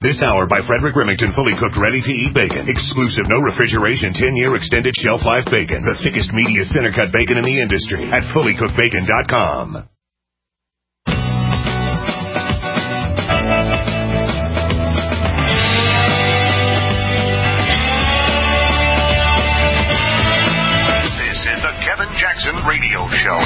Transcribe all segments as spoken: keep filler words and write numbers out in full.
This hour by Frederick Remington, fully cooked, ready-to-eat bacon. Exclusive, no refrigeration, ten-year extended shelf life bacon. The thickest, meatiest, center-cut bacon in the industry at fully cooked bacon dot com. This is the Kevin Jackson Radio Show.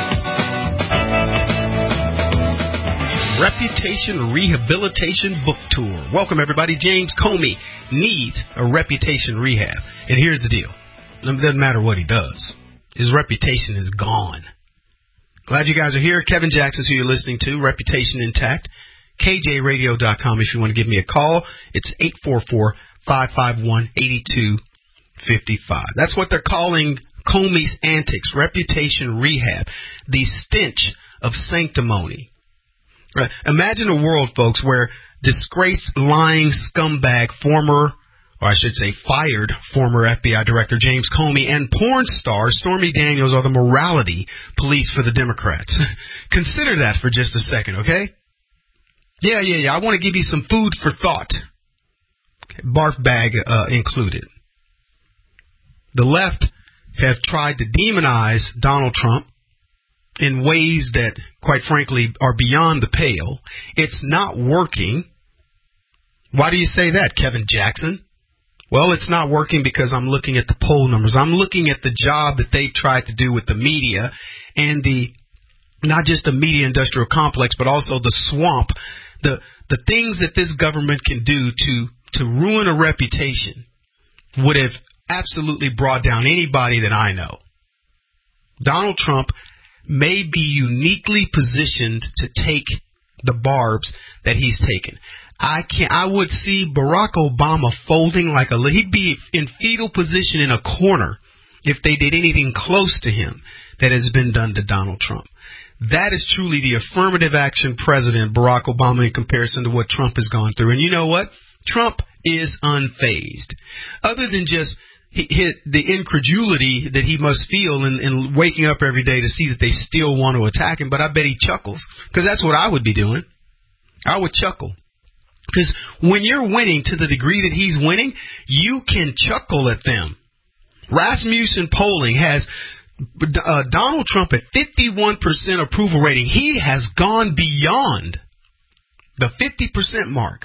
Reputation Rehabilitation Book Tour. Welcome, everybody. James Comey needs a reputation rehab. And here's the deal. It doesn't matter what he does. His reputation is gone. Glad you guys are here. Kevin Jackson's who you're listening to. Reputation Intact. K J radio dot com if you want to give me a call. It's eight four four, five five one, eight two five five. That's what they're calling Comey's antics. Reputation rehab. The stench of sanctimony. Right. Imagine a world, folks, where disgraced, lying scumbag, former, or I should say fired, former F B I Director James Comey and porn star Stormy Daniels are the morality police for the Democrats. Consider that for just a second, okay? Yeah, yeah, yeah. I want to give you some food for thought. Okay. Barf bag uh, included. The left have tried to demonize Donald Trump in ways that, quite frankly, are beyond the pale. It's not working. Why do you say that, Kevin Jackson? Well, it's not working because I'm looking at the poll numbers. I'm looking at the job that they've tried to do with the media and the, not just the media industrial complex, but also the swamp, the the things that this government can do to, to ruin a reputation would have absolutely brought down anybody that I know. Donald Trump may be uniquely positioned to take the barbs that he's taken. I can I would see Barack Obama folding like a he'd be in fetal position in a corner if they did anything close to him that has been done to Donald Trump. That is truly the affirmative action president, Barack Obama, in comparison to what Trump has gone through. And you know what? Trump is unfazed. Other than just He, he, the incredulity that he must feel in, in waking up every day to see that they still want to attack him. But I bet he chuckles, because that's what I would be doing. I would chuckle. Because when you're winning to the degree that he's winning, you can chuckle at them. Rasmussen polling has uh, Donald Trump at fifty-one percent approval rating. He has gone beyond the fifty percent mark.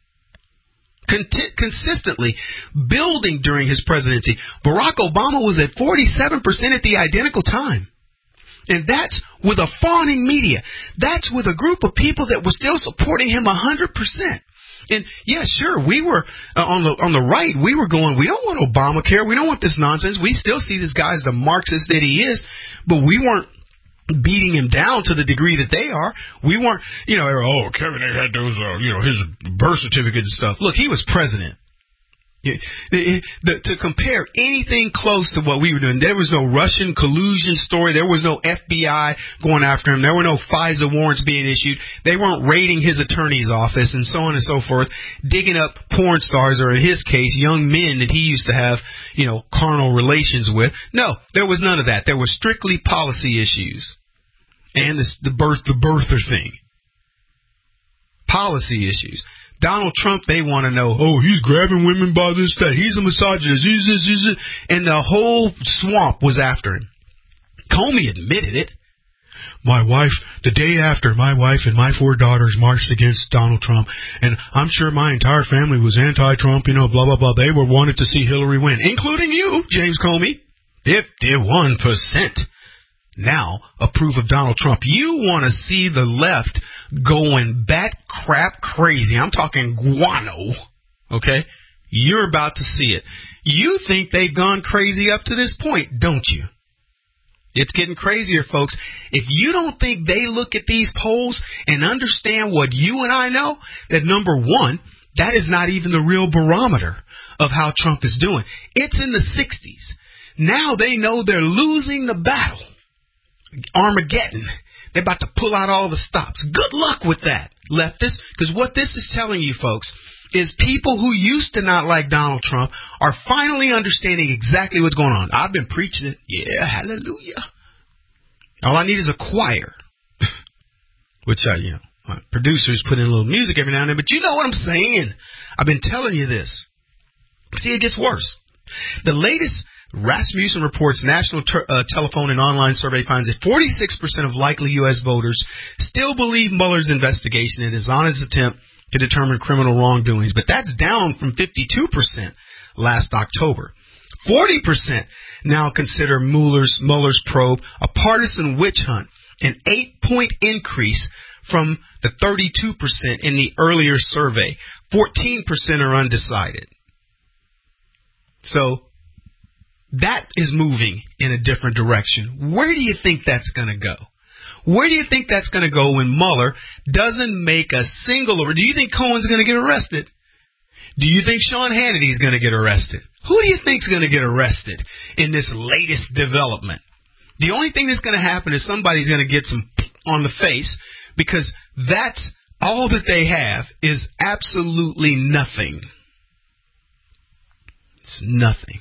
Consistently building during his presidency. Barack Obama was at forty-seven percent at the identical time. And that's with a fawning media. That's with a group of people that were still supporting him one hundred percent. And, yeah, sure, we were uh, on the on the right, we were going, we don't want Obamacare. We don't want this nonsense. We still see this guy as the Marxist that he is. But we weren't beating him down to the degree that they are. We weren't, you know, oh, Kevin, they had those, uh, you know, his birth certificate and stuff. Look, he was president. The, the, to compare anything close to what we were doing, there was no Russian collusion story. There was no F B I going after him. There were no FISA warrants being issued. They weren't raiding his attorney's office and so on and so forth, digging up porn stars, or in his case, young men that he used to have, you know, carnal relations with. No, there was none of that. There were strictly policy issues. And this, the birth, the birther thing. Policy issues. Donald Trump, they want to know, oh, he's grabbing women by this, that. He's a misogynist. He's this, he's this. And the whole swamp was after him. Comey admitted it. My wife, the day after, my wife and my four daughters marched against Donald Trump. And I'm sure my entire family was anti-Trump, you know, blah, blah, blah. They were wanted to see Hillary win, including you, James Comey. fifty-one percent. Now approve of Donald Trump. You want to see the left going bat crap crazy. I'm talking guano. Okay? You're about to see it. You think they've gone crazy up to this point, don't you? It's getting crazier, folks. If you don't think they look at these polls and understand what you and I know, that number one, that is not even the real barometer of how Trump is doing. It's in the sixties. Now they know they're losing the battle. Armageddon. They're about to pull out all the stops. Good luck with that, leftists, because what this is telling you, folks, is people who used to not like Donald Trump are finally understanding exactly what's going on. I've been preaching it. Yeah, hallelujah. All I need is a choir, which I, you know, My producers put in a little music every now and then, but you know what I'm saying. I've been telling you this. See, it gets worse. The latest Rasmussen Reports National ter- uh, Telephone and Online Survey finds that forty-six percent of likely U S voters still believe Mueller's investigation and his honest attempt to determine criminal wrongdoings, but that's down from fifty-two percent last October. forty percent now consider Mueller's, Mueller's probe a partisan witch hunt, an eight-point increase from the thirty-two percent in the earlier survey. fourteen percent are undecided. So that is moving in a different direction. Where do you think that's going to go? Where do you think that's going to go when Mueller doesn't make a single, or do you think Cohen's going to get arrested? Do you think Sean Hannity is going to get arrested? Who do you think is going to get arrested in this latest development? The only thing that's going to happen is somebody's going to get some on the face, because that's all that they have is absolutely nothing. It's nothing.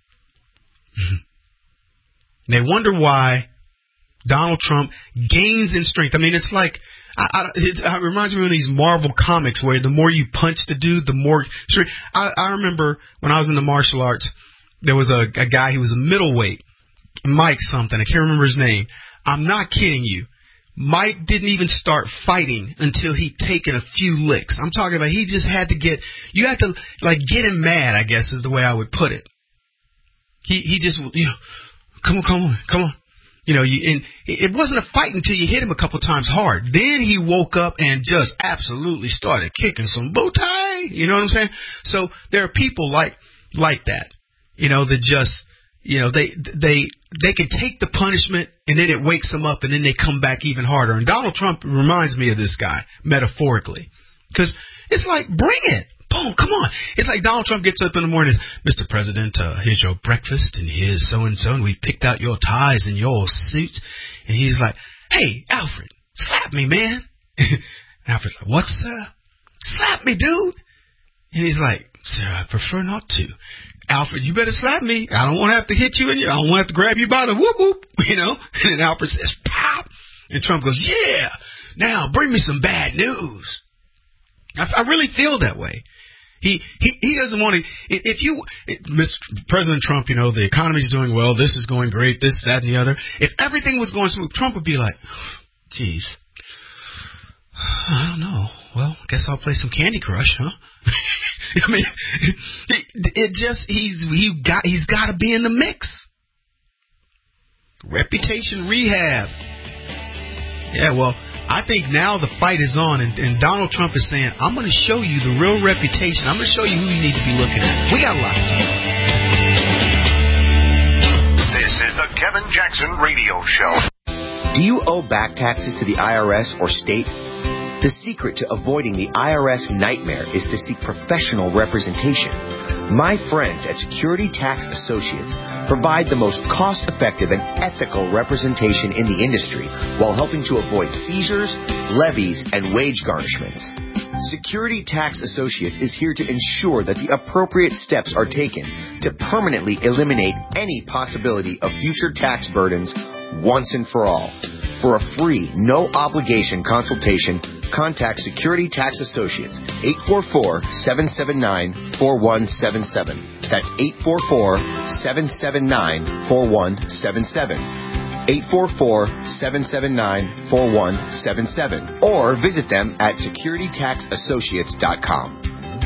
They wonder why Donald Trump gains in strength. I mean, it's like, I, I, it, it reminds me of these Marvel comics where the more you punch the dude, the more strength. I, I remember when I was in the martial arts, there was a, a guy, he was a middleweight, Mike something, I can't remember his name. I'm not kidding you. Mike didn't even start fighting until he'd taken a few licks. I'm talking about he just had to get, you had to, like, get him mad, I guess is the way I would put it. He he just, you know, come on, come on, come on. You know, you, and it wasn't a fight until you hit him a couple times hard. Then he woke up and just absolutely started kicking some bow tie. You know what I'm saying? So there are people like like that, you know, that just, you know, they they they can take the punishment and then it wakes them up and then they come back even harder. And Donald Trump reminds me of this guy, metaphorically, because it's like, bring it. Boom, come on. It's like Donald Trump gets up in the morning, Mister President, uh, here's your breakfast, and here's so-and-so, and we've picked out your ties and your suits. And he's like, hey, Alfred, slap me, man. Alfred's like, what, sir? Slap me, dude. And he's like, sir, I prefer not to. Alfred, you better slap me. I don't want to have to hit you, and I don't want to have to grab you by the whoop-whoop, you know. And then Alfred says, pop. And Trump goes, yeah, now bring me some bad news. I, I really feel that way. He, he he doesn't want to. If you, Mister President Trump, you know, the economy's doing well. This is going great. This, that, and the other. If everything was going smooth, Trump would be like, geez, I don't know. Well, guess I'll play some Candy Crush, huh? I mean, it, it just he's he got he's got to be in the mix. Reputation rehab. Yeah, well, I think now the fight is on, and, and Donald Trump is saying, I'm going to show you the real reputation. I'm going to show you who you need to be looking at. We got a lot to do. This is the Kevin Jackson Radio Show. Do you owe back taxes to the I R S or state? The secret to avoiding the I R S nightmare is to seek professional representation. My friends at Security Tax Associates provide the most cost-effective and ethical representation in the industry while helping to avoid seizures, levies, and wage garnishments. Security Tax Associates is here to ensure that the appropriate steps are taken to permanently eliminate any possibility of future tax burdens once and for all. For a free, no-obligation consultation, contact Security Tax Associates, eight four four, seven seven nine, four one seven seven. That's eight four four, seven seven nine, four one seven seven. eight four four, seven seven nine, four one seven seven. Or visit them at security tax associates dot com.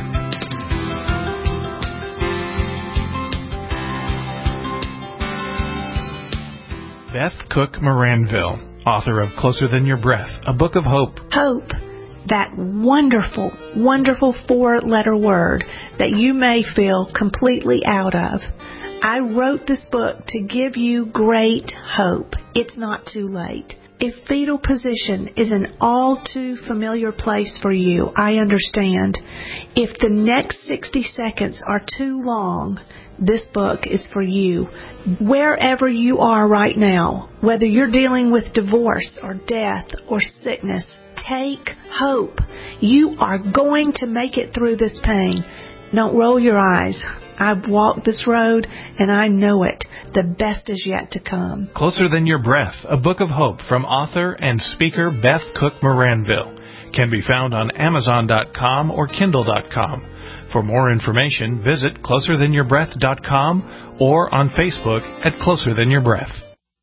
Beth Cook Moranville, author of Closer Than Your Breath, a book of hope. Hope, that wonderful, wonderful four-letter word that you may feel completely out of. I wrote this book to give you great hope. It's not too late. If fetal position is an all too familiar place for you, I understand. If the next sixty seconds are too long, this book is for you. Wherever you are right now, whether you're dealing with divorce or death or sickness, take hope. You are going to make it through this pain. Don't roll your eyes. I've walked this road and I know it. The best is yet to come. Closer Than Your Breath, a book of hope from author and speaker Beth Cook Moranville. can be found on Amazon dot com or Kindle dot com. For more information, visit closer than your breath dot com or on Facebook at Closer Than Your Breath.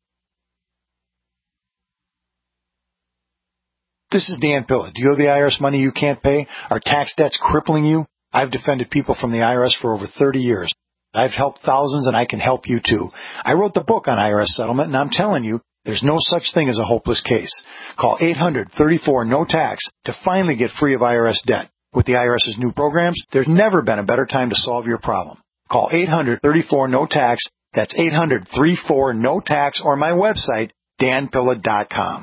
This is Dan Pilla. Do you owe the I R S money you can't pay? Are tax debts crippling you? I've defended people from the I R S for over thirty years. I've helped thousands, and I can help you too. I wrote the book on I R S settlement, and I'm telling you, there's no such thing as a hopeless case. Call eight hundred, thirty-four, no tax to finally get free of I R S debt. With the IRS's new programs, there's never been a better time to solve your problem. Call eight hundred, thirty-four, no tax. That's eight hundred, thirty-four, no tax, or my website, dan pilla dot com.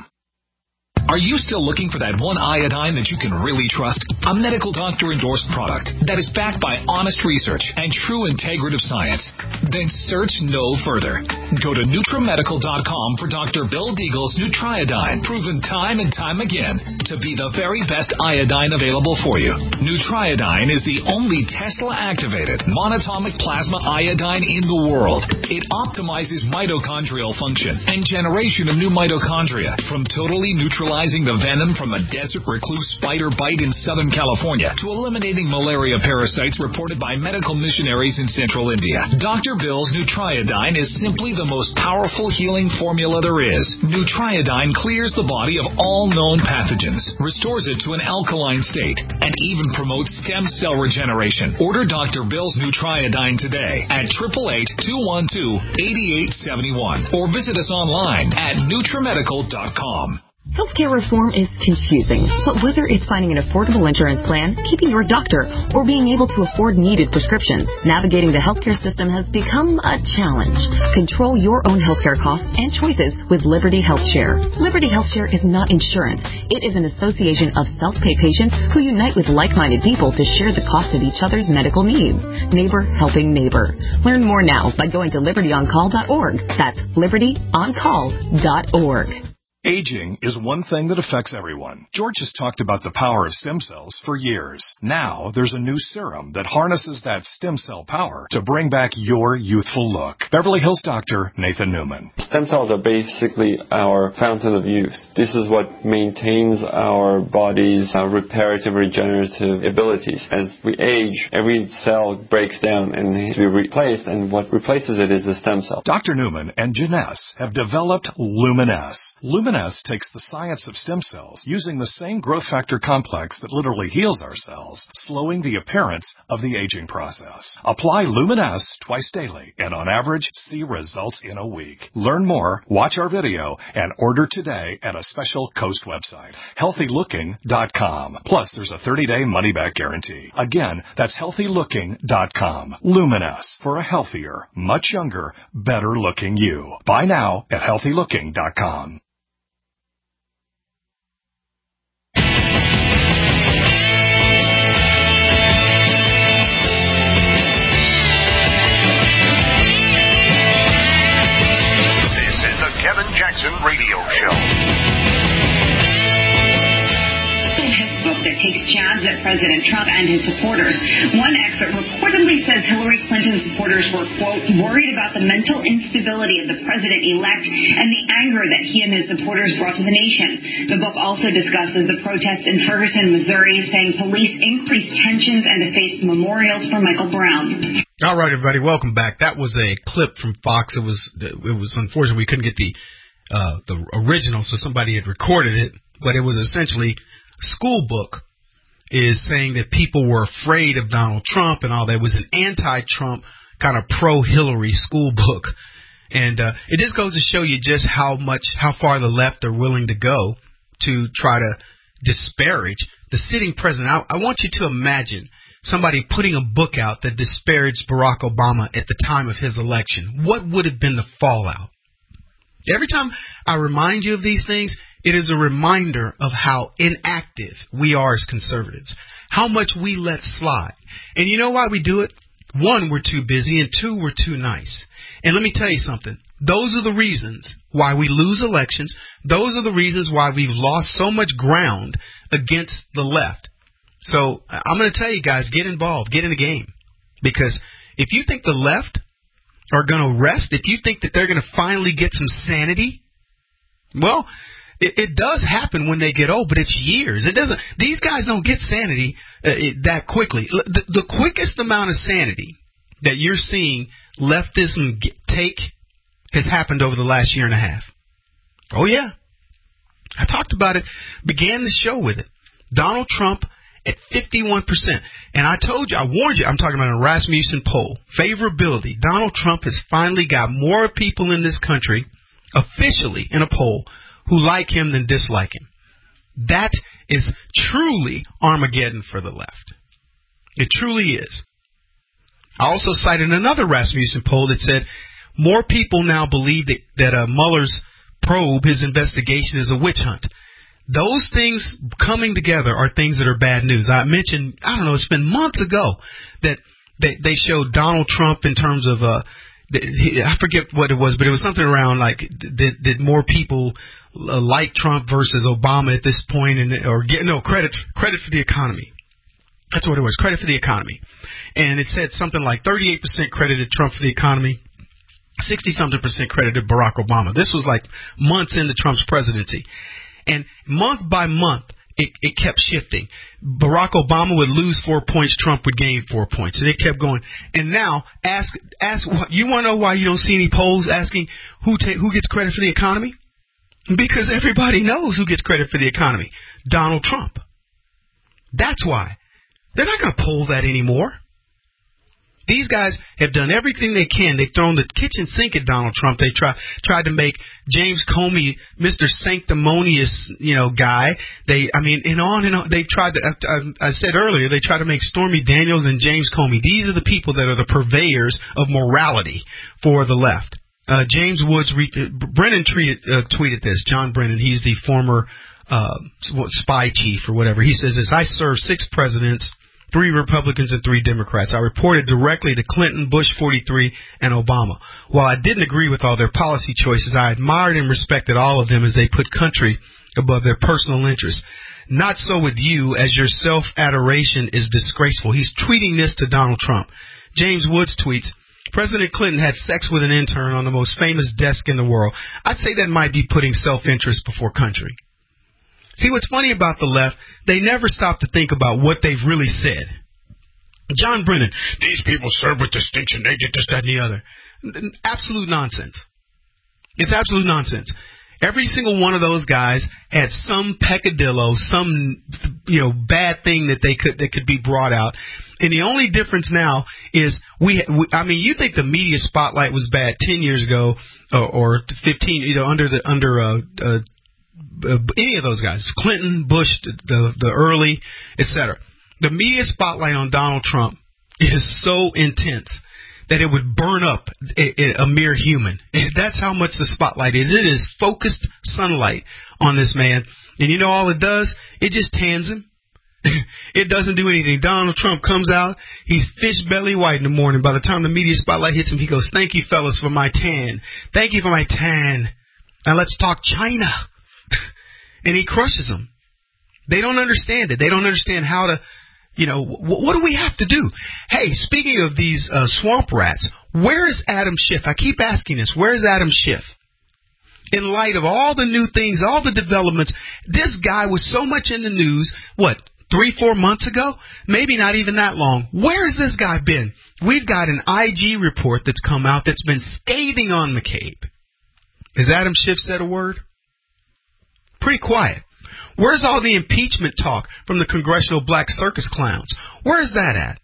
Are you still looking for that one iodine that you can really trust? A medical doctor-endorsed product that is backed by honest research and true integrative science? Then search no further. Go to NutriMedical dot com for Doctor Bill Deagle's Nutriodine, proven time and time again to be the very best iodine available for you. Nutriodine is the only Tesla-activated monatomic plasma iodine in the world. It optimizes mitochondrial function and generation of new mitochondria from totally neutralizing the venom from a desert recluse spider bite in Southern California to eliminating malaria parasites reported by medical missionaries in central India. Doctor Bill's Nutriodine is simply the most powerful healing formula there is. Nutriodine clears the body of all known pathogens, restores it to an alkaline state, and even promotes stem cell regeneration. Order Doctor Bill's Nutriodine today at eight eight eight, two one two, eight eight seven one or visit us online at NutriMedical dot com. Healthcare reform is confusing, but whether it's finding an affordable insurance plan, keeping your doctor, or being able to afford needed prescriptions, navigating the healthcare system has become a challenge. Control your own healthcare costs and choices with Liberty HealthShare. Liberty HealthShare is not insurance. It is an association of self-pay patients who unite with like-minded people to share the cost of each other's medical needs. Neighbor helping neighbor. Learn more now by going to liberty on call dot org. That's liberty on call dot org. Aging is one thing that affects everyone. George has talked about the power of stem cells for years. Now there's a new serum that harnesses that stem cell power to bring back your youthful look. Beverly Hills doctor Nathan Newman. Stem cells are basically our fountain of youth. This is what maintains our body's uh, reparative, regenerative abilities. As we age, every cell breaks down and needs to be replaced, and what replaces it is the stem cell. Doctor Newman and Janess have developed Luminess. Luminess takes the science of stem cells using the same growth factor complex that literally heals our cells, slowing the appearance of the aging process. Apply Luminess twice daily and on average see results in a week. Learn more, watch our video, and order today at a special Coast website, healthy looking dot com. Plus there's a thirty-day money-back guarantee. Again, that's healthy looking dot com. Luminess, for a healthier, much younger, better looking you. Buy now at healthy looking dot com. Kevin Jackson Radio Show. Book that takes jabs at President Trump and his supporters. One excerpt reportedly says Hillary Clinton's supporters were, quote, worried about the mental instability of the president-elect and the anger that he and his supporters brought to the nation. The book also discusses the protests in Ferguson, Missouri, saying police increased tensions and defaced memorials for Michael Brown. All right, everybody, welcome back. That was a clip from Fox. It was it was unfortunate we couldn't get the uh, the original, so somebody had recorded it, but it was essentially school book is saying that people were afraid of Donald Trump and all that. It was an anti-Trump kind of pro-Hillary school book. And uh, it just goes to show you just how much, how far the left are willing to go to try to disparage the sitting president. I, I want you to imagine somebody putting a book out that disparaged Barack Obama at the time of his election. What would have been the fallout? Every time I remind you of these things, it is a reminder of how inactive we are as conservatives, how much we let slide. And you know why we do it? One, we're too busy, and two, we're too nice. And let me tell you something. Those are the reasons why we lose elections. Those are the reasons why we've lost so much ground against the left. So I'm going to tell you guys, get involved, get in the game. Because if you think the left are going to rest, if you think that they're going to finally get some sanity, well, it, it does happen when they get old, but it's years. It doesn't. These guys don't get sanity uh, it, that quickly. The, the quickest amount of sanity that you're seeing leftism get, take has happened over the last year and a half. Oh, yeah. I talked about it, began the show with it. Donald Trump at fifty-one percent. And I told you, I warned you, I'm talking about a Rasmussen poll. Favorability. Donald Trump has finally got more people in this country, officially in a poll, who like him than dislike him. That is truly Armageddon for the left. It truly is. I also cited another Rasmussen poll that said more people now believe that, that uh, Mueller's probe, his investigation, is a witch hunt. Those things coming together are things that are bad news. I mentioned, I don't know, it's been months ago that they, they showed Donald Trump in terms of, uh, I forget what it was, but it was something around like, did, did more people uh, like Trump versus Obama at this point, and or get no credit credit for the economy. That's what it was, credit for the economy. And it said something like thirty-eight percent credited Trump for the economy, sixty-something percent credited Barack Obama. This was like months into Trump's presidency. And month by month, it, it kept shifting. Barack Obama would lose four points, Trump would gain four points, and it kept going. And now, ask, ask, you want to know why you don't see any polls asking who ta- who gets credit for the economy? Because everybody knows who gets credit for the economy. Donald Trump. That's why. They're not going to poll that anymore. These guys have done everything they can. They've thrown the kitchen sink at Donald Trump. They try, tried to make James Comey Mister Sanctimonious, you know, guy. They, I mean, and on and on. They've tried to, I, I said earlier, they tried to make Stormy Daniels and James Comey. These are the people that are the purveyors of morality for the left. Uh, James Woods, re, Brennan tweeted, uh, tweeted this. John Brennan, he's the former uh, spy chief or whatever. He says this: I served six presidents, three Republicans and three Democrats. I reported directly to Clinton, Bush forty-three, and Obama. While I didn't agree with all their policy choices, I admired and respected all of them as they put country above their personal interests. Not so with you, as your self-adoration is disgraceful. He's tweeting this to Donald Trump. James Woods tweets, President Clinton had sex with an intern on the most famous desk in the world. I'd say that might be putting self-interest before country. See, what's funny about the left, they never stop to think about what they've really said. John Brennan, these people serve with distinction, they did this, that, and the other. Absolute nonsense. It's absolute nonsense. Every single one of those guys had some peccadillo, some, you know, bad thing that they could that could be brought out. And the only difference now is we, we I mean, you think the media spotlight was bad ten years ago or, or fifteen, you know, under the under uh, uh Uh, any of those guys, Clinton, Bush, the the early, et cetera. The media spotlight on Donald Trump is so intense that it would burn up a, a mere human. That's how much the spotlight is. It is focused sunlight on this man. And you know all it does? It just tans him. It doesn't do anything. Donald Trump comes out, he's fish belly white in the morning. By the time the media spotlight hits him, he goes, thank you, fellas, for my tan. Thank you for my tan. Now let's talk China. And he crushes them. They don't understand it. They don't understand how to, you know, w- what do we have to do? Hey, speaking of these uh, swamp rats, where is Adam Schiff? I keep asking this. Where is Adam Schiff? In light of all the new things, all the developments, this guy was so much in the news, what, three, four months ago? Maybe not even that long. Where has this guy been? We've got an I G report that's come out that's been scathing on McCabe. Has Adam Schiff said a word? Pretty quiet. Where's all the impeachment talk from the congressional black circus clowns? Where's that at?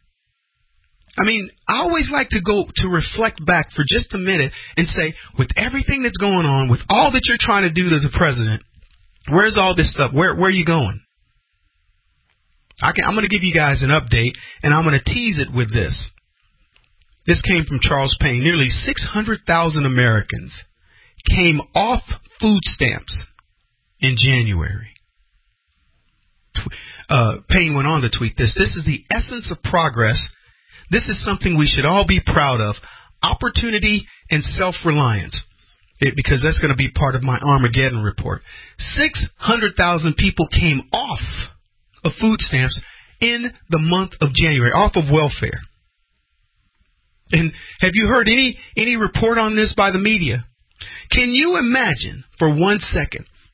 I mean, I always like to go to reflect back for just a minute and say, with everything that's going on, with all that you're trying to do to the president, where's all this stuff? Where, where are you going? I can, I'm going to give you guys an update, and I'm going to tease it with this. This came from Charles Payne. Nearly six hundred thousand Americans came off food stamps in January. Uh, Payne went on to tweet this. This is the essence of progress. This is something we should all be proud of. Opportunity and self-reliance. It, because that's going to be part of my Armageddon report. six hundred thousand people came off of food stamps in the month of January, off of welfare. And have you heard any, any report on this by the media? Can you imagine for one second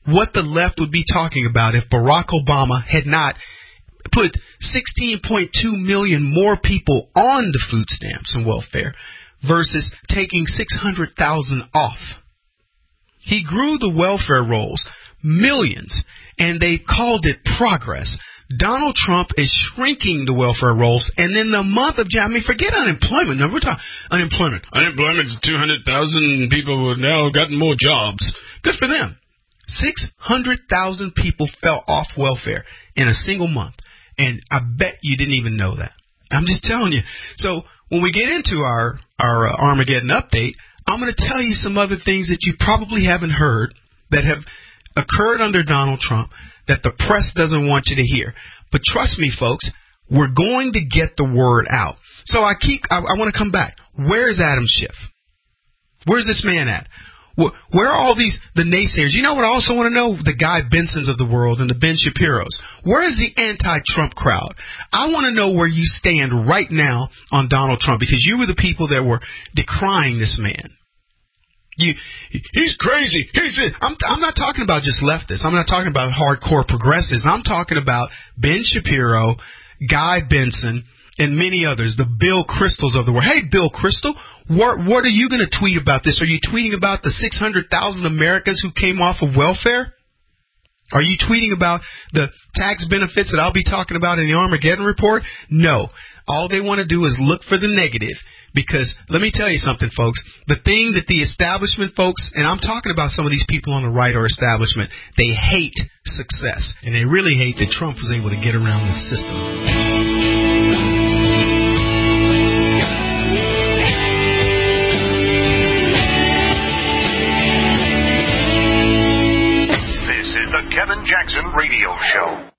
what the left would be talking about if Barack Obama had not put sixteen point two million more people on the food stamps and welfare versus taking six hundred thousand off. He grew the welfare rolls millions, and they called it progress. Donald Trump is shrinking the welfare rolls, and in the month of January, forget unemployment. No, we're talking unemployment. Unemployment, two hundred thousand people have now gotten more jobs. Good for them. six hundred thousand people fell off welfare in a single month, and I bet you didn't even know that. I'm just telling you. So when we get into our, our uh, Armageddon update, I'm going to tell you some other things that you probably haven't heard that have occurred under Donald Trump that the press doesn't want you to hear. But trust me, folks, we're going to get the word out. So I keep, I, I want to come back. Where's Adam Schiff? Where's this man at? Where, where are all these, the naysayers? You know what I also want to know? The Guy Bensons of the world and the Ben Shapiros. Where is the anti-Trump crowd? I want to know where you stand right now on Donald Trump, because you were the people that were decrying this man. You, he's crazy. He's, I'm, I'm not talking about just leftists. I'm not talking about hardcore progressives. I'm talking about Ben Shapiro, Guy Benson, and many others, the Bill Kristols of the world. Hey, Bill Kristol, what, what are you going to tweet about this? Are you tweeting about the six hundred thousand Americans who came off of welfare? Are you tweeting about the tax benefits that I'll be talking about in the Armageddon report? No. All they want to do is look for the negative. Because let me tell you something, folks. The thing that the establishment folks, and I'm talking about some of these people on the right or establishment, they hate success. And they really hate that Trump was able to get around the system. This is the Kevin Jackson Radio Show.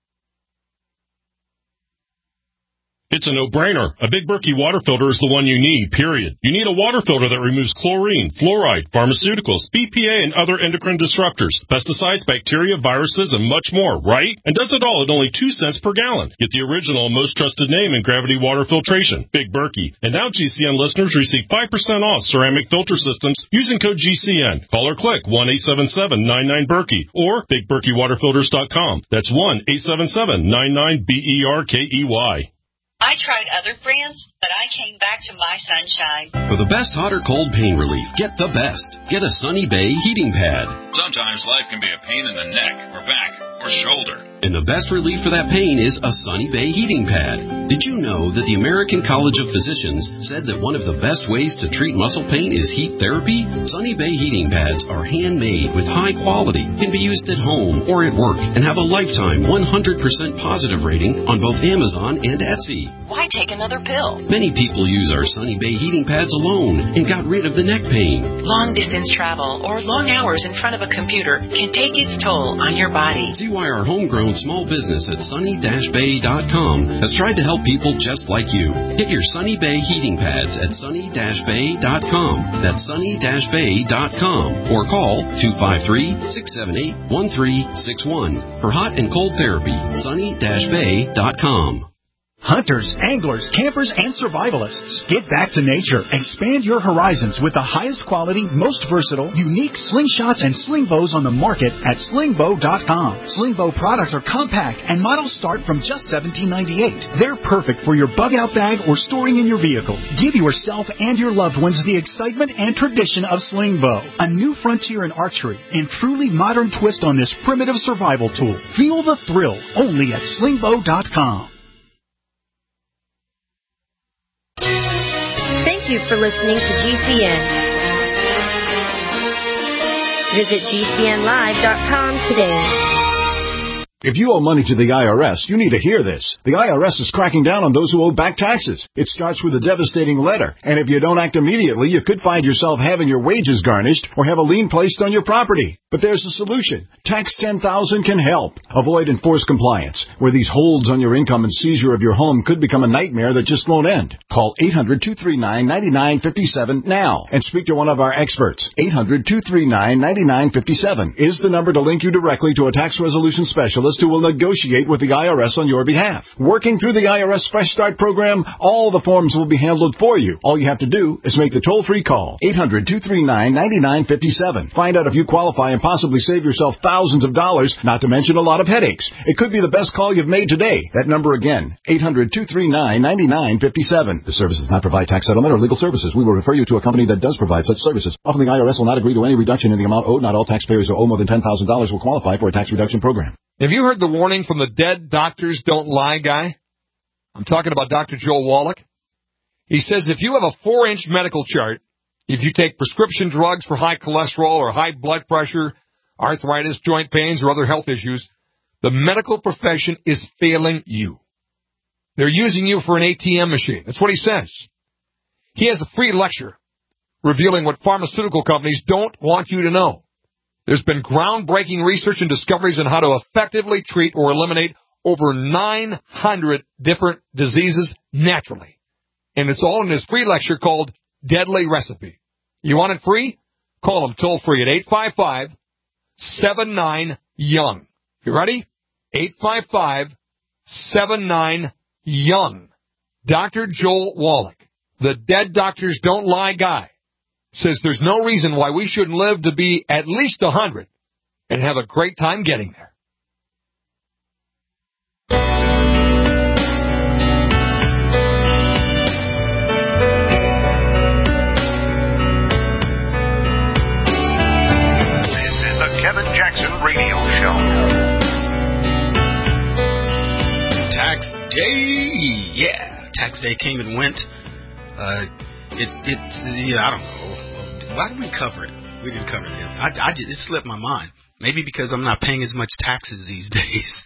It's a no-brainer. A Big Berkey water filter is the one you need, period. You need a water filter that removes chlorine, fluoride, pharmaceuticals, B P A, and other endocrine disruptors, pesticides, bacteria, viruses, and much more, right? And does it all at only two cents per gallon. Get the original and most trusted name in gravity water filtration, Big Berkey. And now G C N listeners receive five percent off ceramic filter systems using code G C N. Call or click one eight seven seven nine nine Berkey or big berkey water filters dot com. That's one eight seven seven nine nine B E R K E Y. I tried other brands, but I came back to My Sunshine. For the best hot or cold pain relief, get the best. Get a Sunny Bay heating pad. Sometimes life can be a pain in the neck or back or shoulder. And the best relief for that pain is a Sunny Bay heating pad. Did you know that the American College of Physicians said that one of the best ways to treat muscle pain is heat therapy? Sunny Bay heating pads are handmade with high quality, can be used at home or at work, and have a lifetime one hundred percent positive rating on both Amazon and Etsy. Why take another pill? Many people use our Sunny Bay heating pads alone and got rid of the neck pain. Long distance travel or long hours in front of a computer can take its toll on your body. See why our homegrown small business at sunny dash bay dot com has tried to help people just like you. Get your Sunny Bay heating pads at sunny dash bay dot com. That's sunny dash bay dot com. Or call two five three, six seven eight, one three six one for hot and cold therapy. sunny dash bay dot com. Hunters, anglers, campers, and survivalists. Get back to nature. Expand your horizons with the highest quality, most versatile, unique slingshots and sling bows on the market at sling bow dot com. Sling bow products are compact and models start from just seventeen ninety-eight. They're perfect for your bug out bag or storing in your vehicle. Give yourself and your loved ones the excitement and tradition of sling bow, a new frontier in archery and truly modern twist on this primitive survival tool. Feel the thrill only at sling bow dot com. Thank you for listening to G C N. Visit G C N live dot com today. If you owe money to the I R S, you need to hear this. The I R S is cracking down on those who owe back taxes. It starts with a devastating letter, and if you don't act immediately, you could find yourself having your wages garnished or have a lien placed on your property. But there's a solution. Tax ten thousand can help. Avoid enforced compliance, where these holds on your income and seizure of your home could become a nightmare that just won't end. Call eight hundred, two three nine, nine nine five seven now and speak to one of our experts. eight hundred, two three nine, nine nine five seven is the number to link you directly to a tax resolution specialist specialist who will negotiate with the I R S on your behalf. Working through the I R S Fresh Start program, all the forms will be handled for you. All you have to do is make the toll-free call, eight hundred, two three nine, nine nine five seven. Find out if you qualify and possibly save yourself thousands of dollars, not to mention a lot of headaches. It could be the best call you've made today. That number again, eight hundred, two three nine, nine nine five seven. The service does not provide tax settlement or legal services. We will refer you to a company that does provide such services. Often the I R S will not agree to any reduction in the amount owed. Not all taxpayers who owe more than ten thousand dollars will qualify for a tax reduction program. Have you heard the warning from the dead doctors don't lie guy? I'm talking about Doctor Joel Wallach. He says if you have a four-inch medical chart, if you take prescription drugs for high cholesterol or high blood pressure, arthritis, joint pains, or other health issues, the medical profession is failing you. They're using you for an A T M machine. That's what he says. He has a free lecture revealing what pharmaceutical companies don't want you to know. There's been groundbreaking research and discoveries on how to effectively treat or eliminate over nine hundred different diseases naturally. And it's all in his free lecture called Deadly Recipe. You want it free? Call him toll free at eight five five, seven nine, young. You ready? eight five five, seven nine, young. Doctor Joel Wallach, the dead doctors don't lie guy, says there's no reason why we shouldn't live to be at least one hundred and have a great time getting there. This is the Kevin Jackson Radio Show. Tax day, yeah. Tax day came and went. Uh, it, it, yeah, I don't know. Why did we cover it? We didn't cover it. I, I just, it slipped my mind. Maybe because I'm not paying as much taxes these days.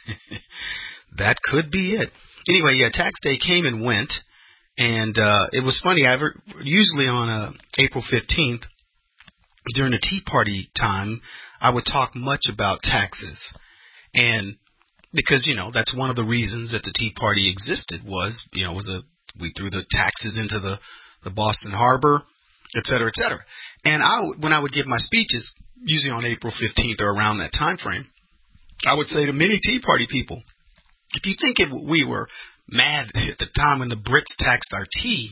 That could be it. Anyway, yeah, tax day came and went, and uh, it was funny. I ever, usually on uh, April fifteenth, during the Tea Party time, I would talk much about taxes, and because you know that's one of the reasons that the Tea Party existed was you know was a we threw the taxes into the the Boston Harbor, et cetera, et cetera. And I, when I would give my speeches, usually on April fifteenth or around that time frame, I would say to many Tea Party people, if you think it, we were mad at the time when the Brits taxed our tea,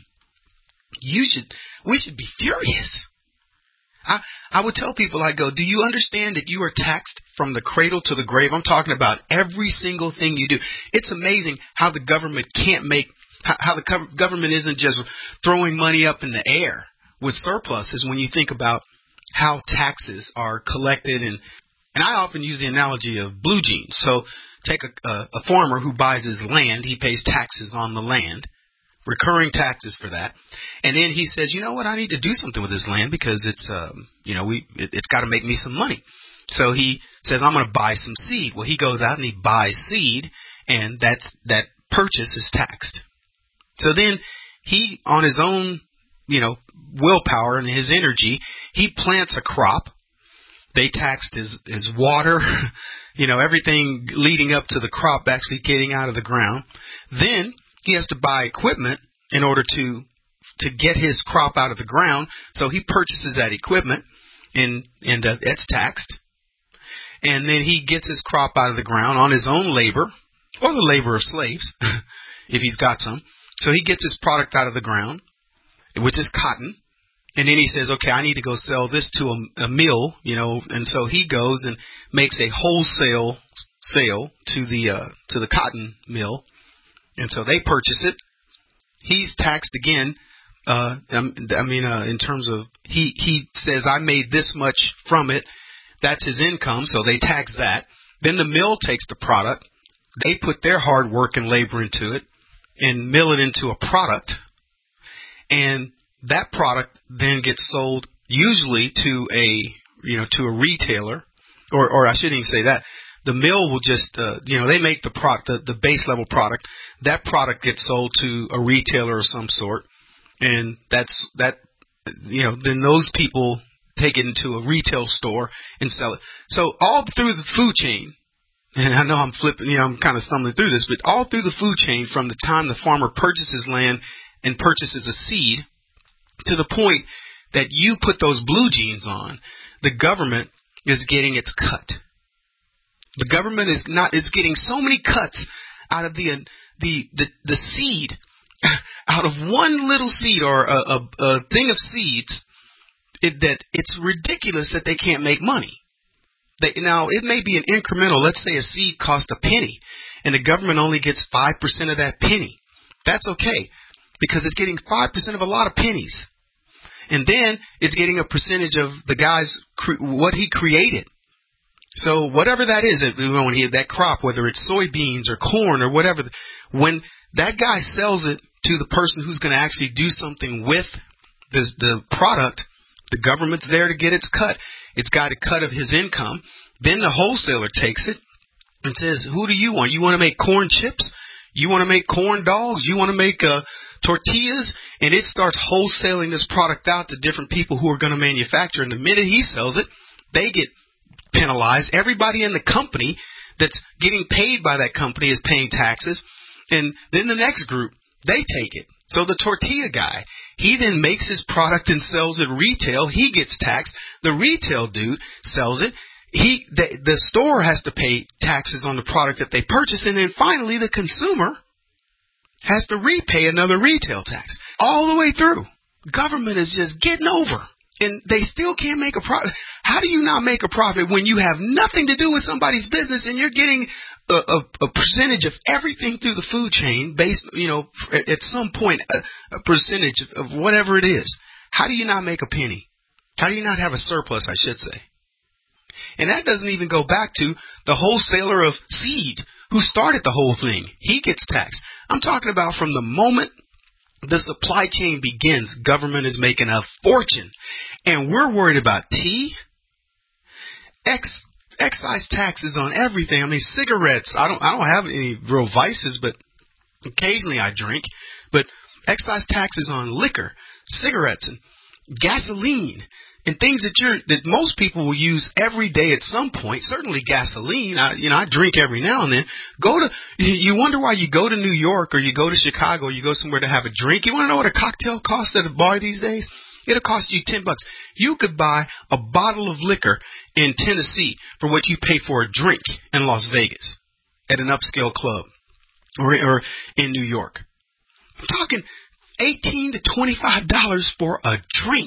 you should, we should be furious. I, I would tell people, I go, do you understand that you are taxed from the cradle to the grave? I'm talking about every single thing you do. It's amazing how the government can't make, how, how the government isn't just throwing money up in the air with surpluses when you think about how taxes are collected. And, and I often use the analogy of blue jeans. So take a, a, a farmer who buys his land. He pays taxes on the land, recurring taxes for that. And then he says, you know what, I need to do something with this land because it's, um, you know, we it, it's got to make me some money. So he says, I'm going to buy some seed. Well, he goes out and he buys seed, and that's, that purchase is taxed. So then he, on his own, you know, willpower and his energy, he plants a crop. They taxed his, his water, you know, everything leading up to the crop actually getting out of the ground. Then he has to buy equipment in order to to get his crop out of the ground. So he purchases that equipment, and and uh, it's taxed. And then he gets his crop out of the ground on his own labor, or the labor of slaves, if he's got some. So he gets his product out of the ground, which is cotton. And then he says, okay, I need to go sell this to a, a mill, you know. And so he goes and makes a wholesale sale to the uh, to the cotton mill. And so they purchase it. He's taxed again. Uh, I mean, uh, in terms of he he says I made this much from it. That's his income, so they tax that. Then the mill takes the product. They put their hard work and labor into it and mill it into a product. And that product then gets sold usually to a you know to a retailer, or or I shouldn't even say that. The mill will just, uh, you know, they make the product, the, the base level product. That product gets sold to a retailer of some sort, and that's that. You know, then those people take it into a retail store and sell it. So all through the food chain, and I know I'm flipping, you know, I'm kind of stumbling through this, but all through the food chain, from the time the farmer purchases land and purchases a seed to the point that you put those blue jeans on, the government is getting its cut. The government is not, it's getting so many cuts out of the, the, the, the seed, out of one little seed or a, a, a thing of seeds, it, that it's ridiculous that they can't make money. They, now, it may be an incremental. Let's say a seed costs a penny, and the government only gets five percent of that penny. That's okay, because it's getting five percent of a lot of pennies. And then it's getting a percentage of the guy's, what he created. So whatever that is, when he that crop, whether it's soybeans or corn or whatever, when that guy sells it to the person who's going to actually do something with this, the product, the government's there to get its cut. It's got a cut of his income. Then the wholesaler takes it and says, who do you want? You want to make corn chips? You want to make corn dogs? You want to make uh, tortillas? And it starts wholesaling this product out to different people who are going to manufacture. And the minute he sells it, they get penalized. Everybody in the company that's getting paid by that company is paying taxes. And then the next group, they take it. So the tortilla guy, he then makes his product and sells it retail. He gets taxed. The retail dude sells it. He the, the store has to pay taxes on the product that they purchase. And then finally, the consumer has to repay another retail tax. All the way through. Government is just getting over. And they still can't make a profit. How do you not make a profit when you have nothing to do with somebody's business and you're getting a, a, a percentage of everything through the food chain based, you know, at some point, a, a percentage of whatever it is? How do you not make a penny? How do you not have a surplus, I should say? And that doesn't even go back to the wholesaler of seed who started the whole thing. He gets taxed. I'm talking about from the moment the supply chain begins, government is making a fortune. And we're worried about tea, ex, excise taxes on everything. I mean, cigarettes. I don't I don't have any real vices, but occasionally I drink. But excise taxes on liquor, cigarettes, and gasoline, and things that you're that most people will use every day at some point. Certainly gasoline. I, you know, I drink every now and then. Go to you wonder why you go to New York or you go to Chicago, or you go somewhere to have a drink. You want to know what a cocktail costs at a bar these days? It'll cost you ten bucks. You could buy a bottle of liquor in Tennessee for what you pay for a drink in Las Vegas at an upscale club or, or in New York. I'm talking eighteen to twenty-five dollars for a drink.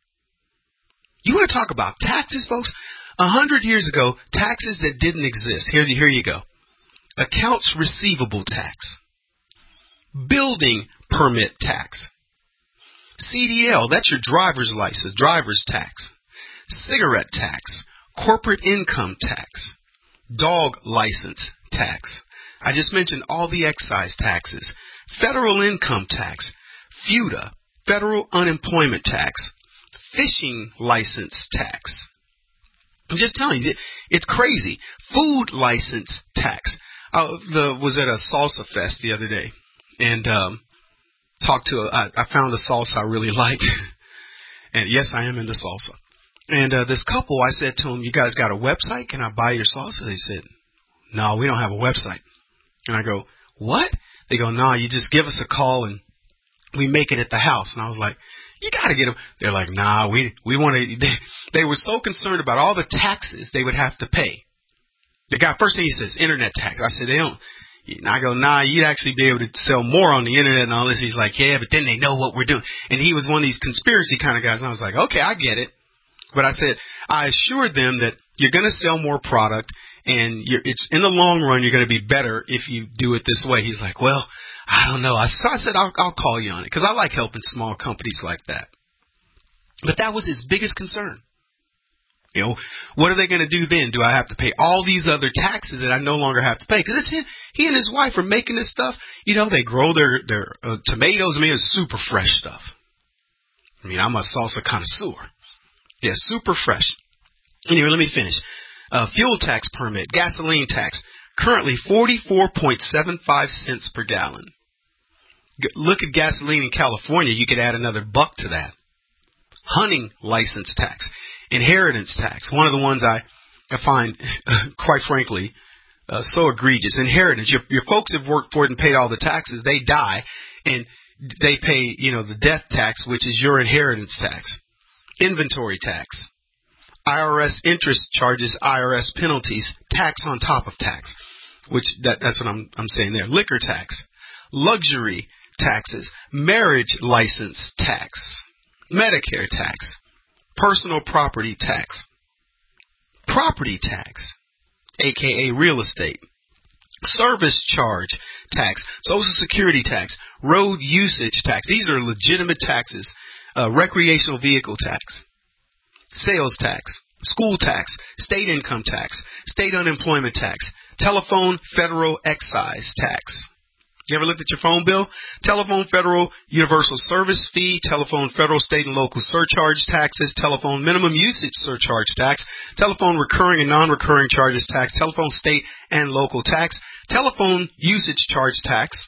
You want to talk about taxes, folks? A hundred years ago, taxes that didn't exist. Here, here you go. Accounts receivable tax. Building permit tax. C D L, that's your driver's license, driver's tax. Cigarette tax. Corporate income tax. Dog license tax. I just mentioned all the excise taxes. Federal income tax. FUTA, federal unemployment tax. Fishing license tax. I'm just telling you, it's crazy. Food license tax. I the, was at a salsa fest the other day, and um, talked to. A, I, I found a salsa I really liked, and yes, I am into salsa. And uh, this couple, I said to them, "You guys got a website? Can I buy your salsa?" They said, "No, we don't have a website." And I go, "What?" They go, "No, you just give us a call and we make it at the house." And I was like, you got to get them. They're like, nah, we we want to. They, they were so concerned about all the taxes they would have to pay. The guy, first thing he says, internet tax. I said, they don't. And I go, nah, you'd actually be able to sell more on the internet and all this. He's like, yeah, but then they know what we're doing. And he was one of these conspiracy kind of guys. And I was like, okay, I get it. But I said, I assured them that you're going to sell more product, and you're, it's in the long run, you're going to be better if you do it this way. He's like, well, I don't know. So I said, I'll, I'll call you on it because I like helping small companies like that. But that was his biggest concern. You know, what are they going to do then? Do I have to pay all these other taxes that I no longer have to pay? Because it's him, he and his wife are making this stuff. You know, they grow their their uh, tomatoes. I mean, it's super fresh stuff. I mean, I'm a salsa connoisseur. Yeah, super fresh. Anyway, let me finish. Uh, fuel tax permit, gasoline tax, currently forty-four point seven five cents per gallon. Look at gasoline in California. You could add another buck to that. Hunting license tax. Inheritance tax. One of the ones I, I find, quite frankly, uh, so egregious. Inheritance. Your, your folks have worked for it and paid all the taxes. They die, and they pay, you know, the death tax, which is your inheritance tax. Inventory tax. I R S interest charges, I R S penalties, tax on top of tax, which that, that's what I'm, I'm saying there. Liquor tax, luxury taxes, marriage license tax, Medicare tax, personal property tax, property tax, aka real estate, service charge tax, Social Security tax, road usage tax. These are legitimate taxes. Uh, recreational vehicle tax, sales tax, school tax, state income tax, state unemployment tax, telephone federal excise tax. You ever looked at your phone bill? Telephone federal universal service fee, telephone federal, state, and local surcharge taxes, telephone minimum usage surcharge tax, telephone recurring and non-recurring charges tax, telephone state and local tax, telephone usage charge tax,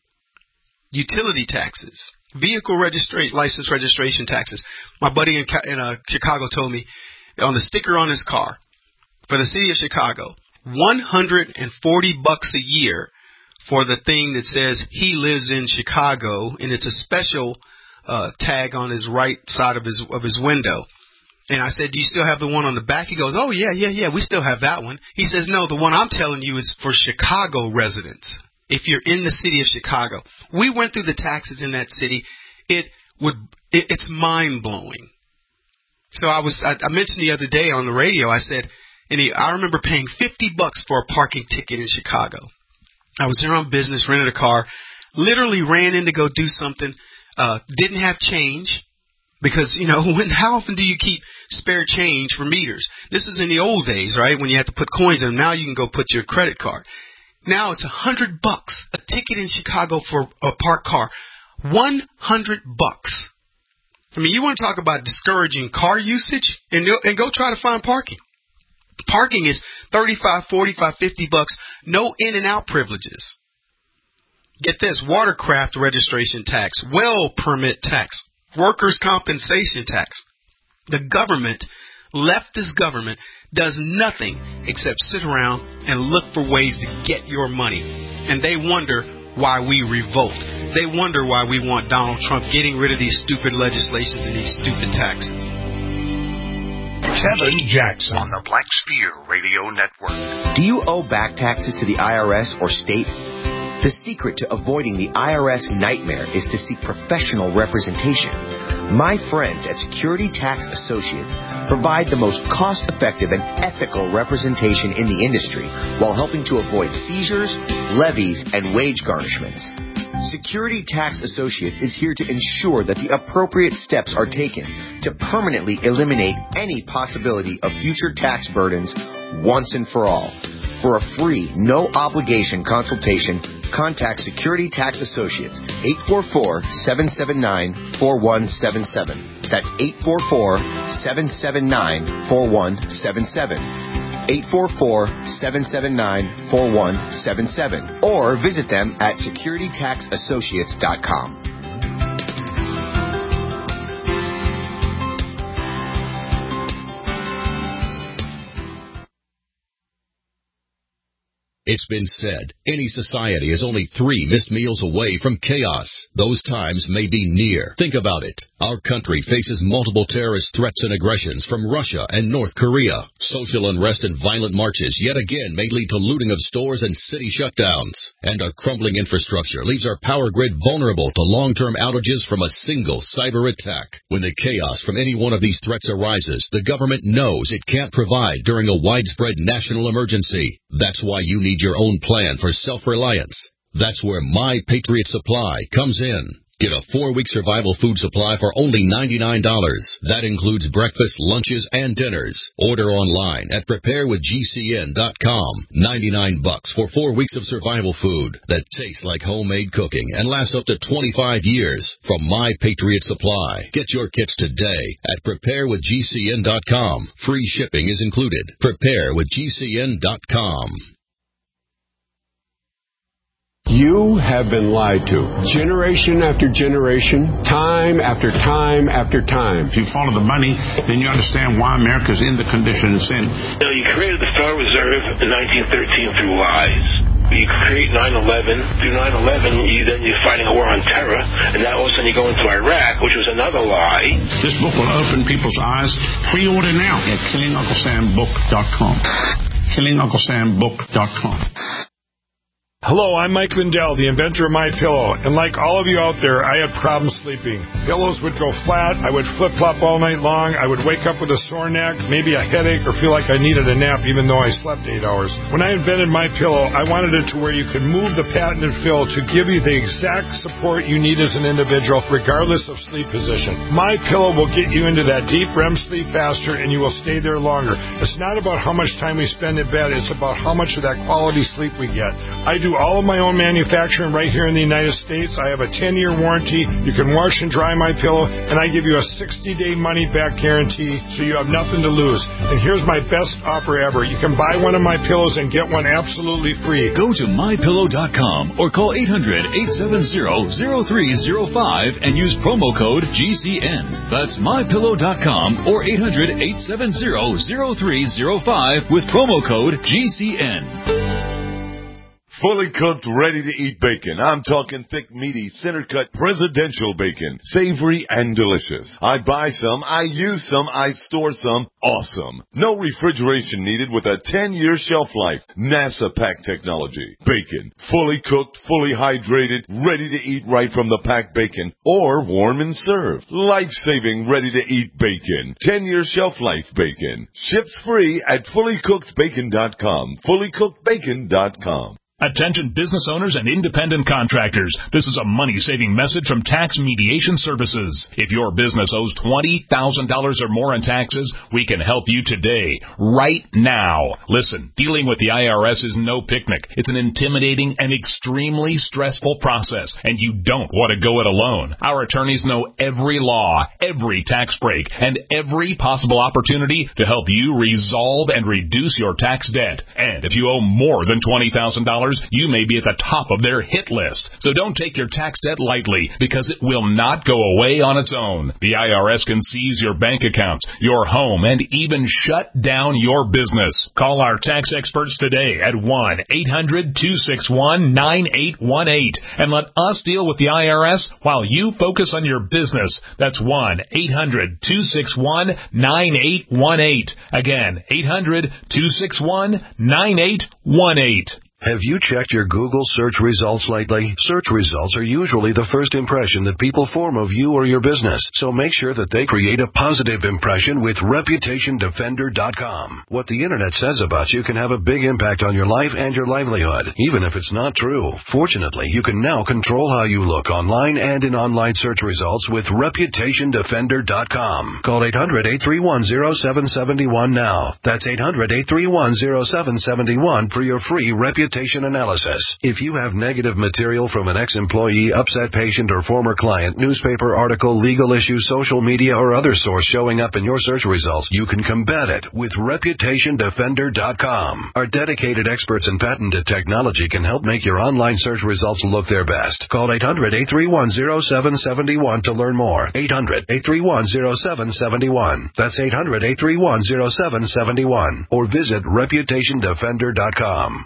utility taxes, vehicle registra- license registration taxes. My buddy in, in uh, Chicago told me on the sticker on his car for the city of Chicago, one hundred forty bucks a year for the thing that says he lives in Chicago, and it's a special uh, tag on his right side of his of his window. And I said, do you still have the one on the back? He goes, oh, yeah, yeah, yeah, we still have that one. He says, no, the one I'm telling you is for Chicago residents. If you're in the city of Chicago. We went through the taxes in that city. It would, it, it's mind-blowing. So I was, I, I mentioned the other day on the radio, I said, and he, I remember paying fifty bucks for a parking ticket in Chicago. I was there on business, rented a car, literally ran in to go do something, uh, didn't have change because, you know, when, how often do you keep spare change for meters? This is in the old days, right, when you had to put coins in. Now you can go put your credit card. Now it's a hundred bucks, a ticket in Chicago for a parked car, one hundred bucks. I mean, you want to talk about discouraging car usage, and, and go try to find parking. Parking is thirty-five, forty-five, fifty bucks, no in and out privileges. Get this, watercraft registration tax, well permit tax, workers' compensation tax. The government, leftist government, does nothing except sit around and look for ways to get your money. And they wonder why we revolt. They wonder why we want Donald Trump getting rid of these stupid legislations and these stupid taxes. Kevin Jackson on the Black Spear Radio Network. Do you owe back taxes to the I R S or state? The secret to avoiding the I R S nightmare is to seek professional representation. My friends at Security Tax Associates provide the most cost-effective and ethical representation in the industry while helping to avoid seizures, levies, and wage garnishments. Security Tax Associates is here to ensure that the appropriate steps are taken to permanently eliminate any possibility of future tax burdens once and for all. For a free, no-obligation consultation, contact Security Tax Associates, eight four four, seven seven nine, four one seven seven. That's eight four four, seven seven nine, four one seven seven. eight four four, seven seven nine, four one seven seven. Or visit them at security tax associates dot com. It's been said, any society is only three missed meals away from chaos. Those times may be near. Think about it. Our country faces multiple terrorist threats and aggressions from Russia and North Korea. Social unrest and violent marches yet again may lead to looting of stores and city shutdowns. And our crumbling infrastructure leaves our power grid vulnerable to long-term outages from a single cyber attack. When the chaos from any one of these threats arises, the government knows it can't provide during a widespread national emergency. That's why you need your own plan for self-reliance. That's where My Patriot Supply comes in. Get a four-week survival food supply for only ninety-nine dollars. That includes breakfast, lunches, and dinners. Order online at prepare with G C N dot com. ninety-nine bucks for four weeks of survival food that tastes like homemade cooking and lasts up to twenty-five years from My Patriot Supply. Get your kits today at prepare with G C N dot com. Free shipping is included. prepare with G C N dot com. You have been lied to. Generation after generation, time after time after time. If you follow the money, then you understand why America's in the condition it's in. You know, you created the Federal Reserve in nineteen thirteen through lies. You create nine eleven, do nine eleven, you, then you're fighting a war on terror, and now all of a sudden you go into Iraq, which was another lie. This book will open people's eyes. Pre-order now at killing uncle sam book dot com. killing uncle sam book dot com. Hello, I'm Mike Lindell, the inventor of MyPillow, and like all of you out there, I had problems sleeping. Pillows would go flat, I would flip-flop all night long, I would wake up with a sore neck, maybe a headache, or feel like I needed a nap even though I slept eight hours. When I invented MyPillow, I wanted it to where you could move the patented fill to give you the exact support you need as an individual, regardless of sleep position. MyPillow will get you into that deep R E M sleep faster, and you will stay there longer. It's not about how much time we spend in bed, it's about how much of that quality sleep we get. I do all of my own manufacturing right here in the United States. I have a ten-year warranty. You can wash and dry MyPillow, and I give you a sixty-day money-back guarantee, so you have nothing to lose. And here's my best offer ever. You can buy one of my pillows and get one absolutely free. Go to my pillow dot com or call eight hundred, eight seven zero, zero three zero five and use promo code G C N. That's my pillow dot com or eight hundred, eight seven zero, zero three zero five with promo code G C N. Fully cooked, ready-to-eat bacon. I'm talking thick, meaty, center-cut, presidential bacon. Savory and delicious. I buy some, I use some, I store some. Awesome. No refrigeration needed with a ten-year shelf life. NASA pack technology. Bacon. Fully cooked, fully hydrated, ready to eat right from the packed bacon. Or warm and served. Life-saving, ready-to-eat bacon. ten-year shelf life bacon. Ships free at fully cooked bacon dot com. fully cooked bacon dot com. Attention business owners and independent contractors. This is a money-saving message from Tax Mediation Services. If your business owes twenty thousand dollars or more in taxes, we can help you today, right now. Listen, dealing with the I R S is no picnic. It's an intimidating and extremely stressful process, and you don't want to go it alone. Our attorneys know every law, every tax break, and every possible opportunity to help you resolve and reduce your tax debt. And if you owe more than twenty thousand dollars, you may be at the top of their hit list. So don't take your tax debt lightly, because it will not go away on its own. The I R S can seize your bank accounts, your home, and even shut down your business. Call our tax experts today at one eight hundred, two six one, nine eight one eight and let us deal with the I R S while you focus on your business. That's one eight hundred, two six one, nine eight one eight. Again, eight hundred, two six one, nine eight one eight. Have you checked your Google search results lately? Search results are usually the first impression that people form of you or your business, so make sure that they create a positive impression with reputation defender dot com. What the internet says about you can have a big impact on your life and your livelihood, even if it's not true. Fortunately, you can now control how you look online and in online search results with reputation defender dot com. Call eight hundred, eight three one, zero seven seven one now. That's eight hundred, eight three one, zero seven seven one for your free reputation analysis. If you have negative material from an ex-employee, upset patient, or former client, newspaper article, legal issue, social media, or other source showing up in your search results, you can combat it with reputation defender dot com. Our dedicated experts in patented technology can help make your online search results look their best. Call eight hundred, eight three one, zero seven seven one to learn more. eight hundred, eight three one, zero seven seven one. That's eight hundred, eight three one, zero seven seven one. Or visit reputation defender dot com.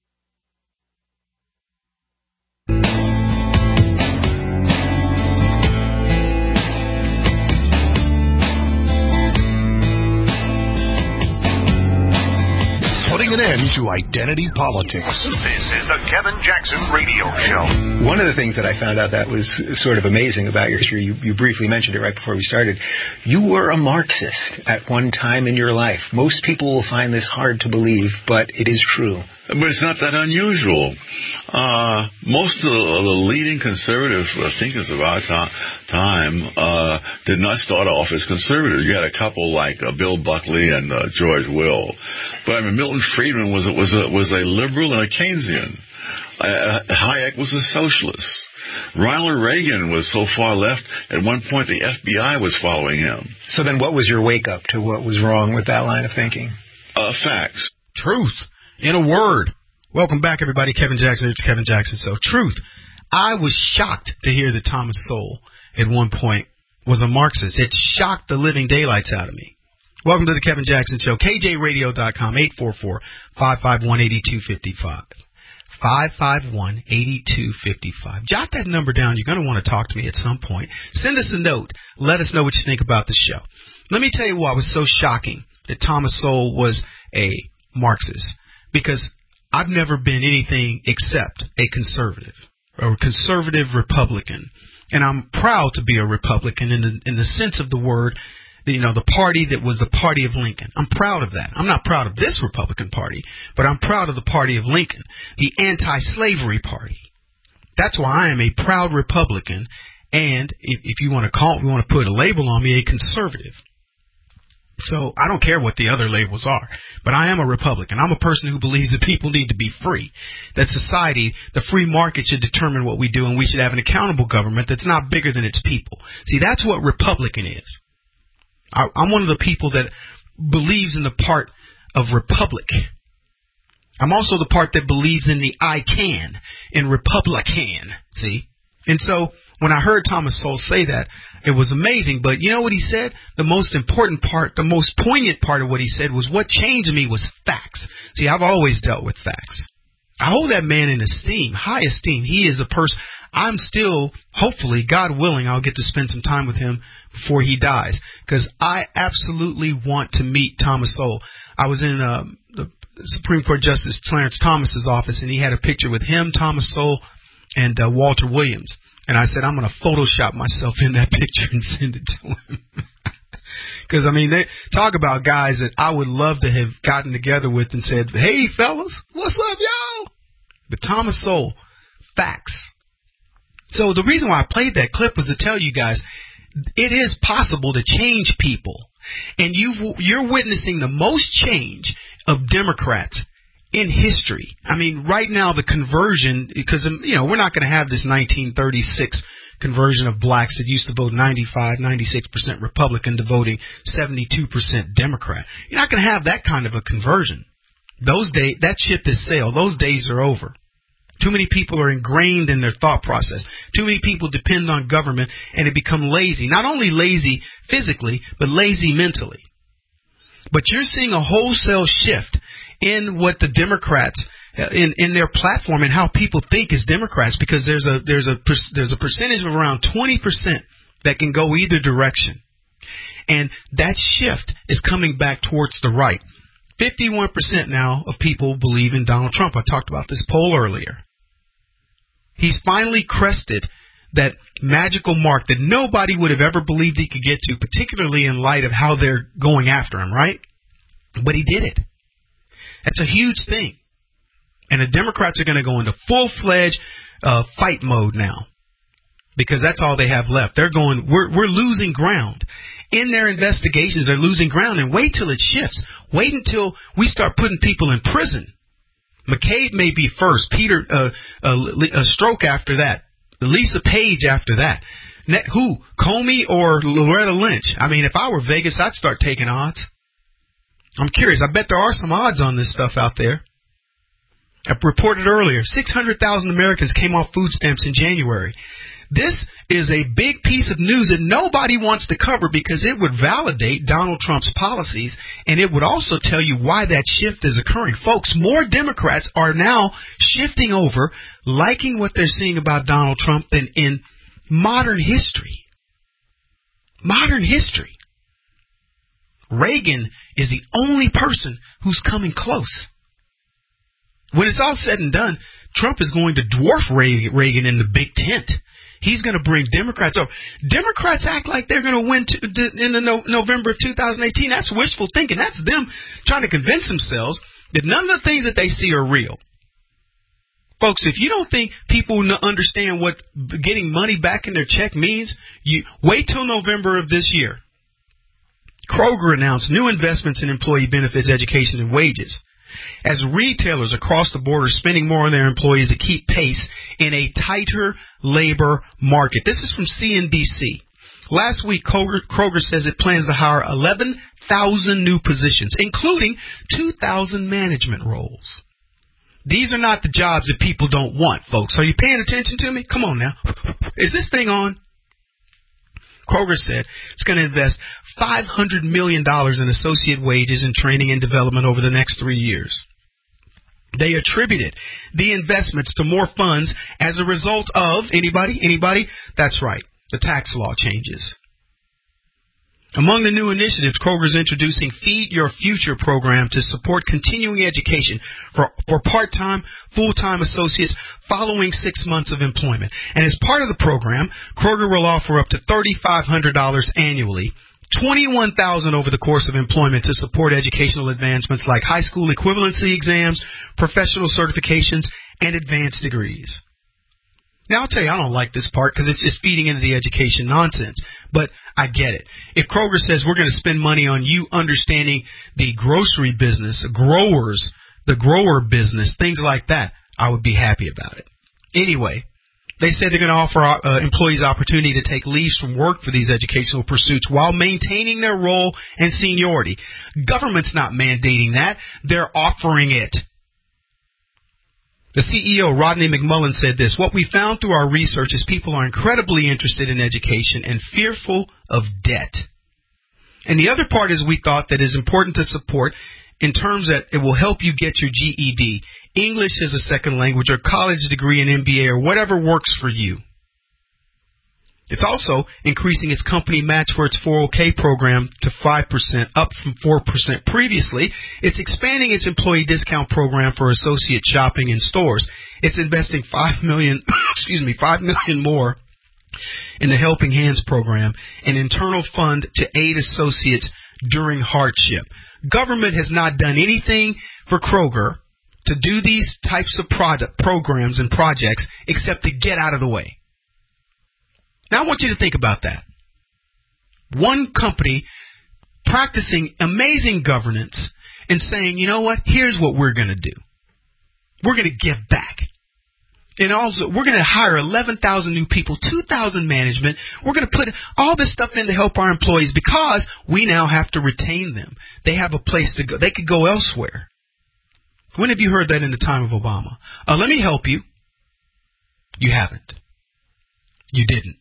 Putting an end to identity politics. This is the Kevin Jackson Radio Show. One of the things that I found out that was sort of amazing about your history, you, you briefly mentioned it right before we started, you were a Marxist at one time in your life. Most people will find this hard to believe, but it is true. But it's not that unusual. Uh, most of the, the leading conservative thinkers of our to- time uh, did not start off as conservatives. You had a couple like uh, Bill Buckley and uh, George Will. But I mean, Milton Friedman was, was, a, was a liberal and a Keynesian. Uh, Hayek was a socialist. Ronald Reagan was so far left, at one point the F B I was following him. So then what was your wake-up to what was wrong with that line of thinking? Uh, facts. Truth. In a word. Welcome back, everybody. Kevin Jackson. It's Kevin Jackson. So, truth. I was shocked to hear that Thomas Sowell, at one point, was a Marxist. It shocked the living daylights out of me. Welcome to the Kevin Jackson Show. K J radio dot com, eight four four, five five one, eight two five five. five five one, eight two five five. Jot that number down. You're going to want to talk to me at some point. Send us a note. Let us know what you think about the show. Let me tell you why it was so shocking that Thomas Sowell was a Marxist. Because I've never been anything except a conservative, or a conservative Republican. And I'm proud to be a Republican in the, in the sense of the word, you know, the party that was the party of Lincoln. I'm proud of that. I'm not proud of this Republican Party, but I'm proud of the party of Lincoln, the anti-slavery party. That's why I am a proud Republican, and if, if you want to call, if you want to put a label on me, a conservative. So I don't care what the other labels are, but I am a Republican. I'm a person who believes that people need to be free, that society, the free market should determine what we do, and we should have an accountable government that's not bigger than its people. See, that's what Republican is. I, I'm one of the people that believes in the part of republic. I'm also the part that believes in the I can, in Republican, see? And so when I heard Thomas Sowell say that, it was amazing. But you know what he said? The most important part, the most poignant part of what he said was what changed me was facts. See, I've always dealt with facts. I hold that man in esteem, high esteem. He is a person. I'm still, hopefully, God willing, I'll get to spend some time with him before he dies, because I absolutely want to meet Thomas Sowell. I was in uh, the Supreme Court Justice Clarence Thomas's office, and he had a picture with him, Thomas Sowell, and uh, Walter Williams. And I said, I'm going to Photoshop myself in that picture and send it to him. Because, I mean, they talk about guys that I would love to have gotten together with and said, hey, fellas, what's up, y'all? But Thomas Sowell, facts. So the reason why I played that clip was to tell you guys, it is possible to change people. And you've, you're witnessing the most change of Democrats in history. I mean, right now the conversion, because, you know, we're not going to have this nineteen thirty-six conversion of blacks that used to vote ninety-five, ninety-six percent Republican to voting seventy-two percent Democrat. You're not going to have that kind of a conversion. Those days, that ship has sailed. Those days are over. Too many people are ingrained in their thought process. Too many people depend on government, and they become lazy. Not only lazy physically, but lazy mentally. But you're seeing a wholesale shift in what the Democrats, in, in their platform and how people think as Democrats, because there's a there's a there's a percentage of around twenty percent that can go either direction. And that shift is coming back towards the right. fifty-one percent now of people believe in Donald Trump. I talked about this poll earlier. He's finally crested that magical mark that nobody would have ever believed he could get to, particularly in light of how they're going after him, right? But he did it. That's a huge thing. And the Democrats are going to go into full-fledged uh, fight mode now, because that's all they have left. They're going, we're, we're losing ground. In their investigations, they're losing ground. And wait till it shifts. Wait until we start putting people in prison. McCabe may be first. Peter, uh, uh, uh, Stroke after that. Lisa Page after that. Net, who? Comey or Loretta Lynch? I mean, if I were Vegas, I'd start taking odds. I'm curious. I bet there are some odds on this stuff out there. I reported earlier, six hundred thousand Americans came off food stamps in January. This is a big piece of news that nobody wants to cover, because it would validate Donald Trump's policies, and it would also tell you why that shift is occurring. Folks, more Democrats are now shifting over, liking what they're seeing about Donald Trump than in modern history. Modern history. Reagan is the only person who's coming close. When it's all said and done, Trump is going to dwarf Reagan in the big tent. He's going to bring Democrats over. Democrats act like they're going to win to, in the no, November of two thousand eighteen. That's wishful thinking. That's them trying to convince themselves that none of the things that they see are real. Folks, if you don't think people understand what getting money back in their check means, you wait till November of this year. Kroger announced new investments in employee benefits, education, and wages, as retailers across the border are spending more on their employees to keep pace in a tighter labor market. This is from C N B C. Last week, Kroger, Kroger says it plans to hire eleven thousand new positions, including two thousand management roles. These are not the jobs that people don't want, folks. Are you paying attention to me? Come on now. Is this thing on? Kroger said it's going to invest five hundred million dollars in associate wages and training and development over the next three years. They attributed the investments to more funds as a result of, anybody, anybody? That's right, the tax law changes. Among the new initiatives, Kroger's introducing Feed Your Future program to support continuing education for, for part-time, full-time associates following six months of employment. And as part of the program, Kroger will offer up to three thousand five hundred dollars annually, twenty-one thousand dollars over the course of employment to support educational advancements like high school equivalency exams, professional certifications, and advanced degrees. Now, I'll tell you, I don't like this part because it's just feeding into the education nonsense, but I get it. If Kroger says we're going to spend money on you understanding the grocery business, growers, the grower business, things like that, I would be happy about it. Anyway, they said they're going to offer uh, employees opportunity to take leaves from work for these educational pursuits while maintaining their role and seniority. Government's not mandating that. They're offering it. The C E O, Rodney McMullen, said this: what we found through our research is people are incredibly interested in education and fearful of debt. And the other part is we thought that is important to support in terms that it will help you get your G E D, English as a second language, or college degree in M B A, or whatever works for you. It's also increasing its company match for its four oh K program to five percent, up from four percent previously. It's expanding its employee discount program for associate shopping in stores. It's investing five million dollars, excuse me, five million dollars more in the Helping Hands program, an internal fund to aid associates during hardship. Government has not done anything for Kroger to do these types of product programs and projects except to get out of the way. Now, I want you to think about that. One company practicing amazing governance and saying, you know what, here's what we're going to do. We're going to give back. And also, we're going to hire eleven thousand new people, two thousand management. We're going to put all this stuff in to help our employees because we now have to retain them. They have a place to go. They could go elsewhere. When have you heard that in the time of Obama? Uh, let me help you. You haven't. You didn't.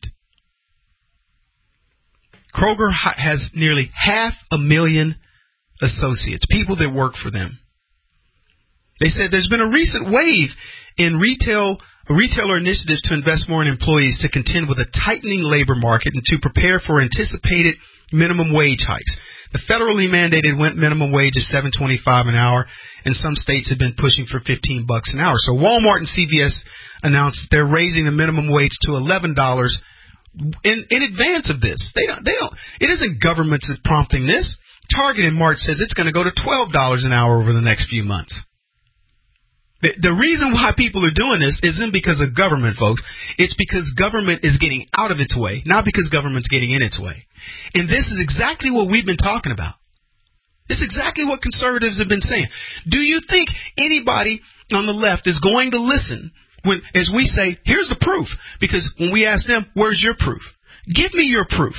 Kroger has nearly half a million associates, people that work for them. They said there's been a recent wave in retail retailer initiatives to invest more in employees to contend with a tightening labor market and to prepare for anticipated minimum wage hikes. The federally mandated minimum wage is seven twenty-five an hour, and some states have been pushing for fifteen bucks an hour. So Walmart and C V S announced that they're raising the minimum wage to eleven dollars in in advance of this. They don't. They don't. It isn't government that's prompting this. Target in March says it's going to go to twelve dollars an hour over the next few months. The, the reason why people are doing this isn't because of government, folks. It's because government is getting out of its way, not because government's getting in its way. And this is exactly what we've been talking about. This is exactly what conservatives have been saying. Do you think anybody on the left is going to listen when, as we say, here's the proof? Because when we ask them, where's your proof? Give me your proof.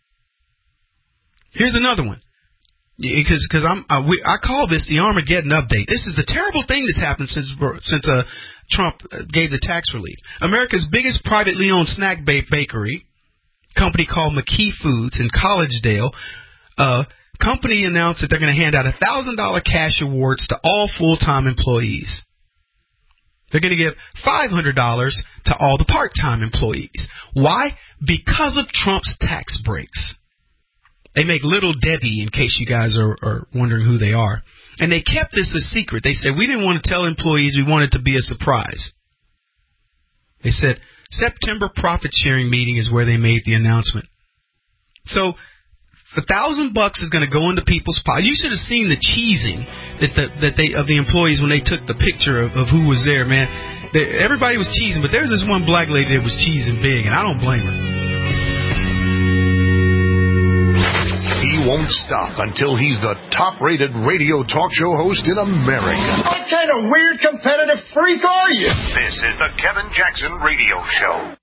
Here's another one. Because because I'm I, we, I call this the Armageddon update. This is the terrible thing that's happened since since uh, Trump gave the tax relief. America's biggest privately owned snack ba- bakery company called McKee Foods in Collegedale, uh, company announced that they're going to hand out a thousand dollar cash awards to all full time employees. They're going to give five hundred dollars to all the part time employees. Why? Because of Trump's tax breaks. They make Little Debbie, in case you guys are, are wondering who they are. And they kept this a secret. They said, we didn't want to tell employees. We wanted it to be a surprise. They said, September profit-sharing meeting is where they made the announcement. So, a thousand bucks is going to go into people's pockets. You should have seen the cheesing that the, that they of the employees when they took the picture of, of who was there, man. They, everybody was cheesing, but there's this one black lady that was cheesing big, and I don't blame her. He won't stop until he's the top-rated radio talk show host in America. What kind of weird competitive freak are you? This is the Kevin Jackson Radio Show.